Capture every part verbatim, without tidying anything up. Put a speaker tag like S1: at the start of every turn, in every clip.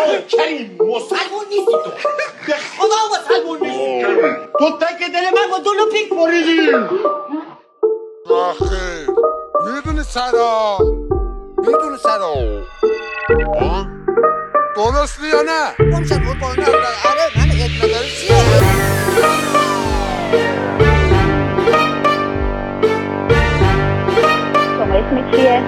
S1: کریم مسلمون نیستی تو، به خدا مسلمون نیستی تو. تک دل من با دلو پیک بریدی.
S2: آخه میدونی سرا میدونی سرا درستی یا نه؟
S1: گمشت بود با اینا. آره من ادنا داره چیه؟
S3: اسم چیه؟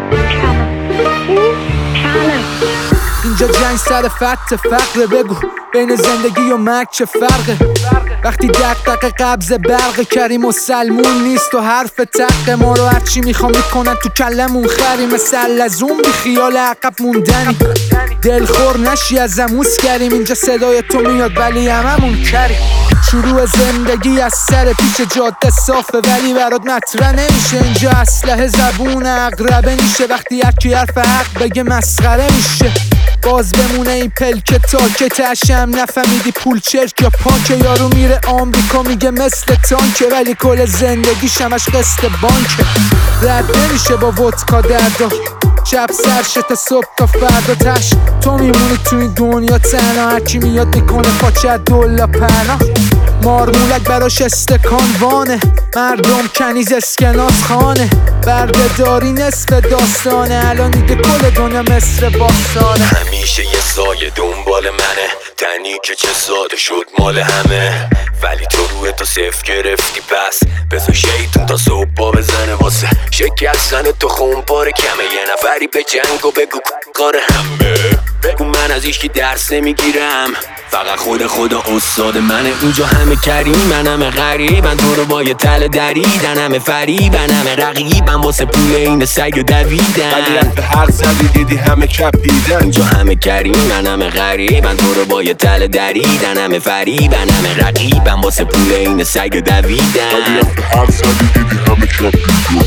S4: اینجا جنگ سر فقط فقره، بگو بین زندگی و مرگ چه فرقه؟ وقتی دقدقه قبض برق کریم و سلمون نیست و حرف تق ما رو هرچی میخوام میکنن تو کلمون خری، مثل لزوم بی خیال عقب موندنی. دلخور نشی از اموس کریم، اینجا صدای تو میاد ولی هممون کریم. شروع زندگی از سر پیش جاده صافه ولی برات مطرح نمیشه. اینجا اسلحه زبون اقربه میشه، وقتی یکی حرف حق بگه مسخره میشه. باز بمونه این پلک تا که تشم نفهمیدی پول چرک یا پانک. یارو میره آمریکا میگه مثل تانکه ولی کل زندگی شمش قسط بانکه. رد نمیشه با ودکا دردا، شب سرشه تا صبح تا فردا تش. تو میمونی تو این دنیا تنها، هرکی میاد میکنه پاچه دولا پناه. مارمولک براش استکان وانه، مردم کنیز اسکناس خانه. بردهداری نصف داستانه، الان دیگه کل دنیا مصر باستانه.
S5: همیشه یه سایه دنبال منه، تنی که چه ساده شد مال همه. ولی تو روی تو صفر گرفتی پس بذار شیطون تا صبح با بزنه واسه شکستن تو خونپاره کمه. یه نفری به جنگ و بگو کار همه، بگو من از ایشکی درس نمیگیرم، فقط خود خدا استاد منه. اینجا همه کریم من همه غریبن، تو رو با یه تله دریدن، همه فریبن همه رقیبن واسه پول این سگ و دویدن.
S6: ولی رفت حق زدی دیدی همه کپیدن.
S5: اینجا همه کریم من همه غریبن، تو رو با یه تله دریدن، همه فریبن همه رقیبن واسه پول این سگ و دویدن.
S6: ولی رفت حق زدی دیدی همه کپیدن.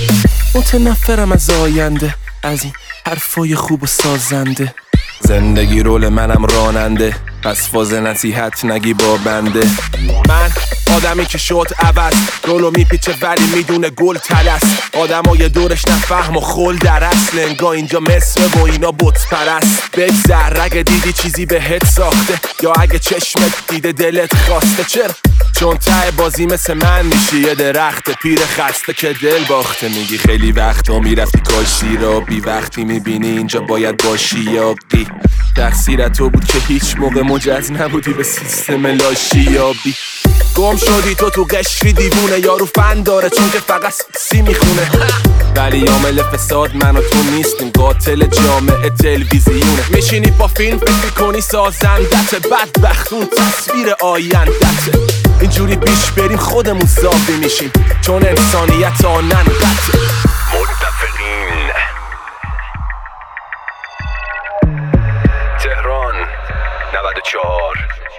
S6: متنفرم از آینده، از این حرفای خوب و سازنده. زندگی رول منم راننده، پس فاز نصیحت نگی با بنده. من آدمی که شد عوض، رولو میپیچه ولی میدونه گل تلس. آدمای دورش نفهم و خل در اصل، انگاه اینجا مصر و اینا بت پرست. بگذر اگه دیدی چیزی بهت ساخته، یا اگه چشمت دیده دلت خواسته. چرا؟ چون ته بازی مثل من میشی یه درخت پیر خسته که دل باخته. میگی خیلی وقتا میرفتی کاشی را، بی وقتی میبینی اینجا باید باشی یا بی. تقصیر تو بود که هیچ موقع مجاز نبودی به سیستم لاشی یا بی. گم شدی تو تو قشری دیوونه، یارو فن داره چون که فقط سی میخونه. ولی عامل فساد من و تو نیستیم، قاتل جامعه تلویزیونه. میشینی با فیلم فکر کنی سازندت، بدبخت اون تصویر آیندته. اینجوری پیش بریم خودمون زابی میشیم، چون انسانیت آنن قطعه.
S5: متفقین. تهران نود و چهار.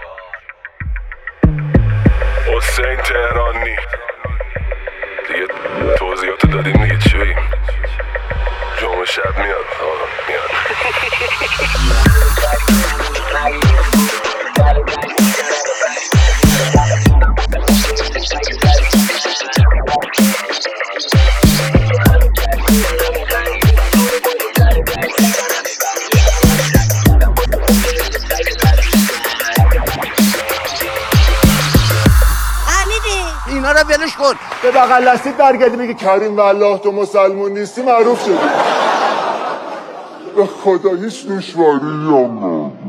S6: حسین تهرانی دیگه توضیحاتو دادیم دیگه چی بگیم؟ جمعه شب میاد آقا میاد.
S1: اینا رو ولش کن.
S2: به بغل دستید برگردی میگه کریم والله تو مسلمون نیستی، معروف شدی. به خدا هیچ دشواری هم